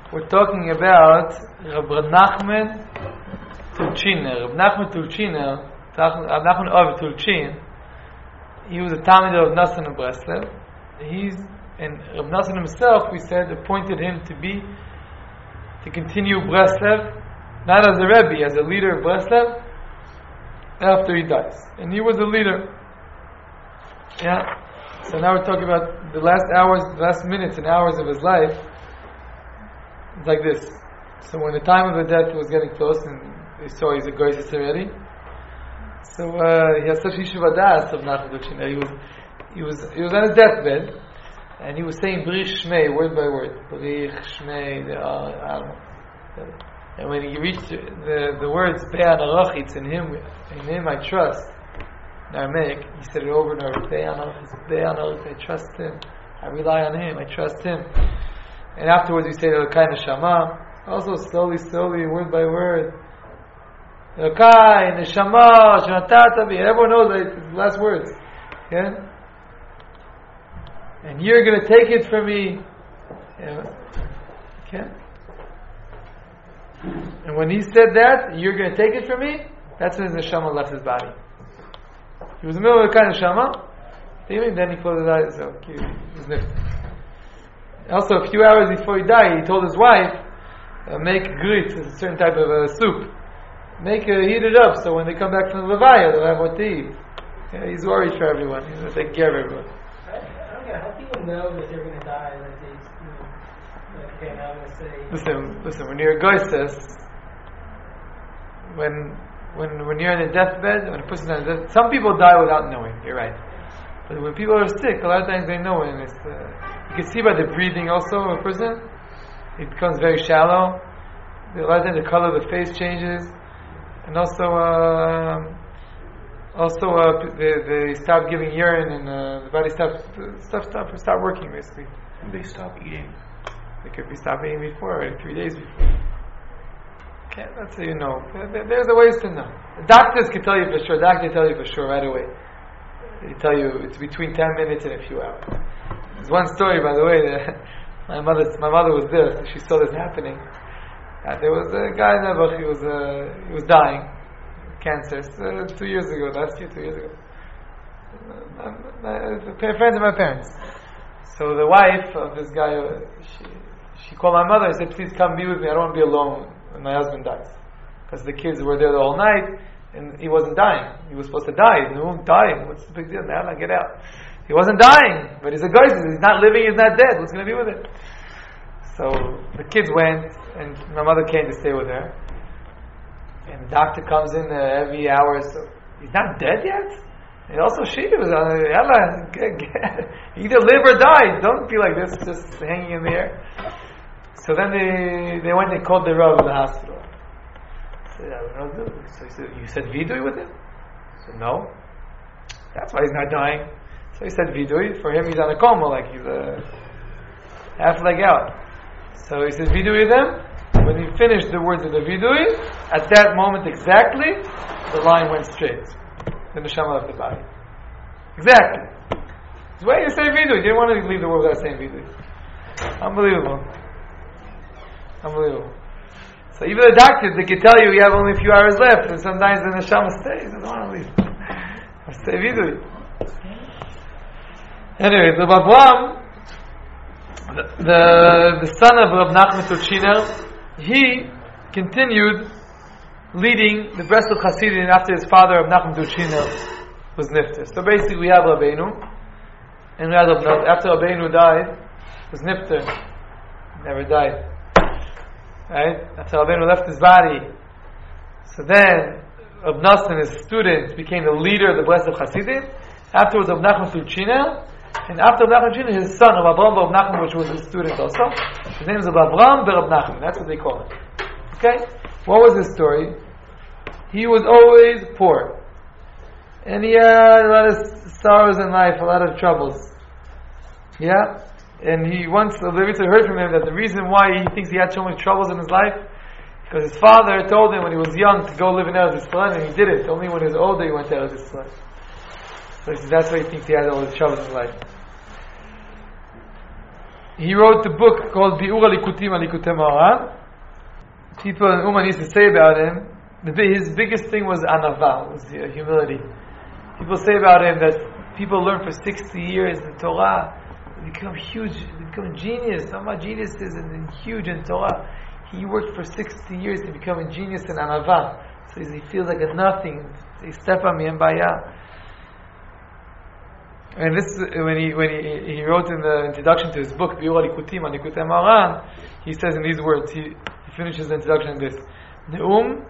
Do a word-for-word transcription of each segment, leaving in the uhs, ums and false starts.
we're talking about Reb Nachman Tulchiner. Reb Nachman Tulchiner, Reb Nachman of Tulchin, he was a Talmid of Nassan of Breslev. He's, and Reb Nassan himself, we said, appointed him to be, to continue Breslev, not as a Rebbe, as a leader of Breslev, after he dies. And he was a leader. Yeah. So now we're talking about the last hours, the last minutes and hours of his life. It's like this. So when the time of the death was getting close, and they saw he's a Goyis already, so uh, he had such Yishuv Adas of Nachman Tulchiner. He was, he was, he was on his deathbed, and he was saying Brich Shmei word by word. Brich Shmei. The, uh, I don't know. And when he reached the the words Be'an Arachitz, in him, in him I trust. In Aramaic, he said it over and over. Be'an Arachitz, Be'an Arachitz. I trust him. I rely on him. I trust him. And afterwards we say Elokai Neshama, also slowly, slowly, word by word. Elokai Neshama, Shenatata bi. Everyone knows that it's the last words. Okay? And you're going to take it from me. Yeah. Okay? And when he said that, you're going to take it from me, that's when his Neshama left his body. He was in the middle of Elokai Neshama, then he closed his eyes, so he was nifted. Also, a few hours before he died, he told his wife, uh, make grits, a certain type of uh, soup. Make uh, heat it up, so when they come back from the Levaya, they'll have what to eat. Yeah, he's worried for everyone. He's going to take care of everyone. I, I don't get how people know that they're going to die. Like they, you know, like okay, now I'm going to say. Listen, listen. When you're a goyses, when when when you're in a deathbed, when a person's on a death, some people die without knowing. You're right. But when people are sick, a lot of times they know, and it's. Uh, You can see by the breathing also of a person, it becomes very shallow. A lot of times the color of the face changes, and also, uh, also uh, they, they stop giving urine, and uh, the body stops stuff stop stop working basically. And they stop eating. They could be stopped eating before, or three days before. Okay, that's how you know. There's a ways to know. The doctors can tell you for sure. Doctors tell you for sure right away. They tell you it's between ten minutes and a few hours. There's one story, by the way, that my mother, my mother was there. So she saw this happening. Uh, there was a guy in Nebuch. He was, uh, he was dying, cancer. Uh, two years ago, last year, two years ago. Uh, my, my, friends of my parents. So the wife of this guy, uh, she, she called my mother and said, "Please come be with me. I don't want to be alone when my husband dies." Because the kids were there the whole night, and he wasn't dying. He was supposed to die. No, dying. What's the big deal? Now I get out. He wasn't dying, but he's a ghost. He's not living, he's not dead. What's going to be with it? So the kids went, and my mother came to stay with her. And the doctor comes in uh, every hour. So he's not dead yet? And also she was on uh, Ella, either live or die. Don't be like this, just hanging in the air. So then they they went and called the Rav of the hospital. I said, I don't know. So he said, "You said vidui with him?" I said, "No. That's why he's not dying." So he said vidui. For him, he's on a coma, like he's a half leg out. So he said vidui with them. When he finished the words of the vidui, at that moment exactly, the line went straight. The neshama left the body. Exactly. He's waiting to say vidui. He didn't want to leave the world without saying vidui. Unbelievable. Unbelievable. So even the doctors, they can tell you you have only a few hours left, and sometimes the neshama stays. They don't want to leave. Say vidui. Anyway, the Avram, the, the the son of Rav Nachman Tulchiner, he continued leading the Breslov Hasidim after his father Rav Nachman Tulchiner was nifter. So basically, we have Rabbeinu, and we have Rav, after Rabbeinu died, was nifter, never died. Right? After Rabbeinu left his body, so then Rav Nassan, his student, became the leader of the Breslov Hasidim. Afterwards, Rav Nachman Tulchiner. And after Rav Nachman, his son, Rav Avram Rav Nachman, which was his student also, his name is Rav Avram Rav Nachman. That's what they call it. Okay? What was his story? He was always poor. And he had a lot of sorrows in life, a lot of troubles. Yeah? And he once, the Rebbe heard from him that the reason why he thinks he had so many troubles in his life, because his father told him when he was young to go live in Eretz Yisrael, and he didn't. Only when he was older he went to Eretz Yisrael. So he says that's why he thinks he had all the troubles in life. he wrote the book called Bi'ur Likutim Alikutei Moharan. People in Uman used to say about him, the, his biggest thing was anava, was the, uh, humility. People say about him that people learn for sixty years in Torah, they become huge, they become genius. Some are geniuses and, and huge in Torah. He worked for sixty years to become a genius in anava. So he feels like a nothing. They step on me and baya. And this, when he when he, he wrote in the introduction to his book, Bi'ur Likutim Alikutei Moharan, he says in these words, he, he finishes the introduction in this: Ne'um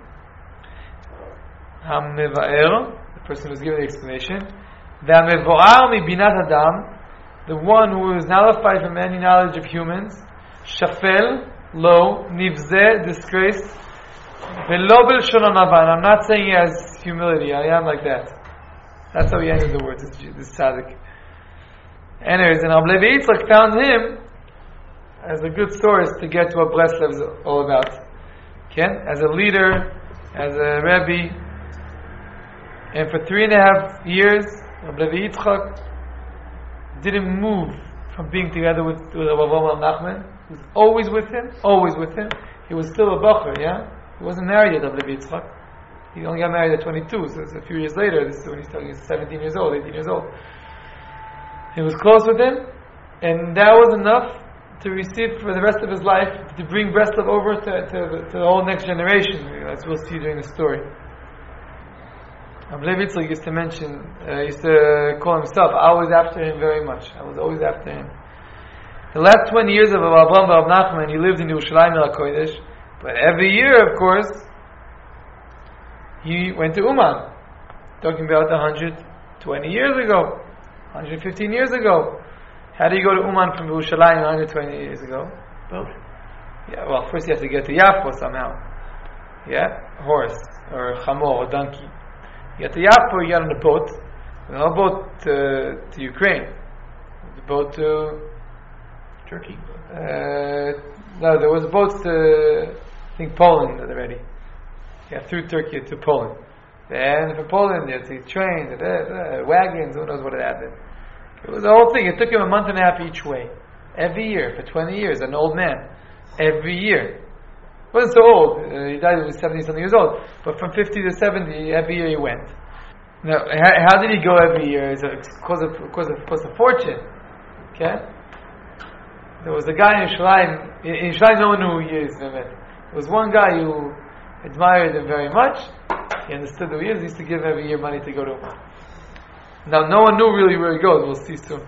HaMevaer, the person who's giving the explanation, VeHaMevoar MiBinat Adam, the one who is nullified from any knowledge of humans, Shafel, low, Nivzeh, disgraced, Ve'lo B'lshon Anava. And I'm not saying he has humility, I am like that. That's how he ended the words, this, this tzaddik. Anyways, and Rabbi Levi Yitzchak found him as a good source to get to what Breslev is all about. Okay? As a leader, as a Rebbe. And for three and a half years, Rabbi Levi Yitzchak didn't move from being together with, with Rabbi Avraham Nachman. He was always with him, always with him. He was still a bacher, yeah? He wasn't married yet, Rabbi Levi Yitzchak. He only got married at twenty-two, so it's a few years later. This is when he's, he's seventeen years old, eighteen years old. He was close with him, and that was enough to receive for the rest of his life, to bring Breslov over to, to, to the whole next generation, as we'll see during the story. Rabbi Levi Yitzchak used to mention, uh, used to call himself, I was after him very much. I was always after him. The last twenty years of Rabbi Avraham Bar Nachman, he lived in Yerushalayim El HaKodesh, but every year, of course, he went to Uman, talking about one hundred twenty years ago, one hundred fifteen years ago. How do you go to Uman from Yerushalayim one hundred twenty years ago? Boat. Yeah, well, first you have to get to Yaffo somehow. Yeah, horse, or chamor, or donkey. You get to Yaffo, you get on a boat. No boat to, to Ukraine. The boat to Turkey. Uh, no, there was boats to, I think, Poland already. Yeah, through Turkey to Poland. Then for Poland, there's the trains, the wagons, who knows what it happened. It was the whole thing. It took him a month and a half each way. Every year, for twenty years, an old man. Every year. He wasn't so old. Uh, he died when he was seventy-something years old. But from fifty to seventy, every year he went. Now, how, how did he go every year? It's because of, because of, because of fortune. Okay? There was a guy in Yerushalayim. In Yerushalayim, no one knew who he is. There was one guy who admired him very much. He understood who he is. He used to give every year money to go to Uman. Now, no one knew really where he goes. We'll see soon.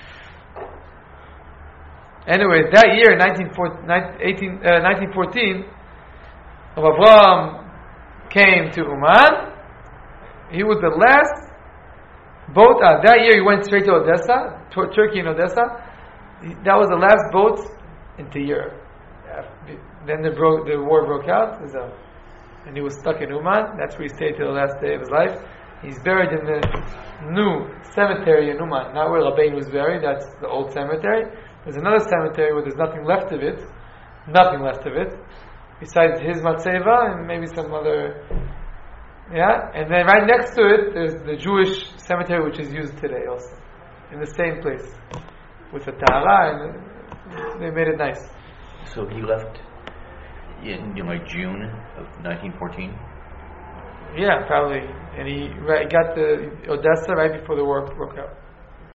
Anyway, that year, nineteen fourteen, Rabbi Avraham came to Uman. He was the last boat. Uh, that year, he went straight to Odessa, to Turkey and Odessa. He, that was the last boat into Europe. Then the, bro- the war broke out. So, and he was stuck in Uman. That's where he stayed till the last day of his life. He's buried in the new cemetery in Uman, not where Rabbeinu was buried. That's the old cemetery. There's another cemetery where there's nothing left of it, nothing left of it, besides his matzeva and maybe some other. Yeah, and then right next to it, there's the Jewish cemetery which is used today also, in the same place, with a tahara, and they made it nice. So he left in, in like June of nineteen fourteen. Yeah, probably. And he right, got to Odessa right before the war broke out.